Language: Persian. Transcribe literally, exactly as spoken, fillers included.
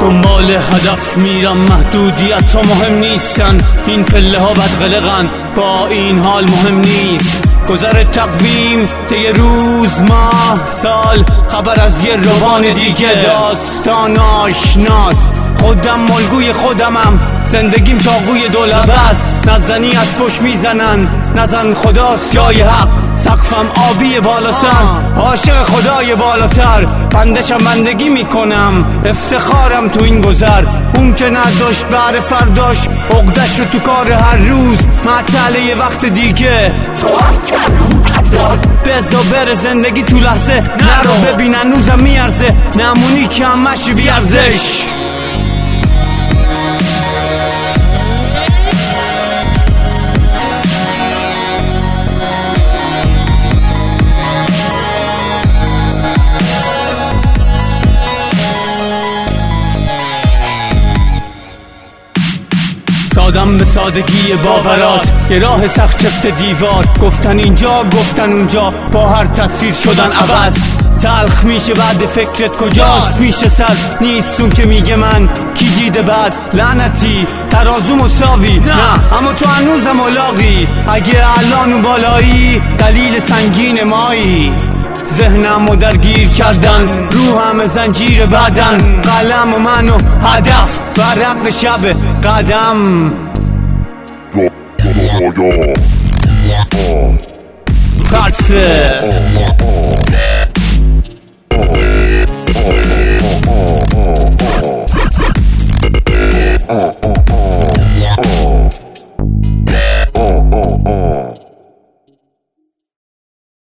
دنبال هدف میرم، محدودیت ها مهم نیستن، این پله ها بدقلقن، با این حال مهم نیست. گذر تقویم طی روز، ماه، سال، خبر از یه روان دیگه، داستان آشناست. خودم ملگوی خودمم، زندگیم چاقوی دولبه است. نزنی از پشت میزنن، نزن خداست جای حق. سقفم آبی بالا سر، عاشق خدای بالاتر. بندشم بندگی میکنم، افتخارم تو این گذر. اون که نداشت بر فرداش، عقدش رو تو کار هر روز. معطل یه وقت دیگه، بزا بره زندگی تو لحظه. نرو ببین هنوزم میارزه، نمونی که همش بیارزش. سادم به سادگی باورات، یه راه سخت چفت دیوار. گفتن اینجا گفتن اونجا، با هر تصویر شدن عوض. تلخ میشه بعد فکرت کجاست؟ میشه سر نیستون که میگه من کی دیده بعد. لعنتی ترازو مساوی نه، اما تو هنوزم الاغی. اگه الان اون بالایی، دلیل سنگین مایی. ذهنمو درگیر کردن، روحم زنجیر بدن. قلم و من و هدف، برق شب قدم. ترسه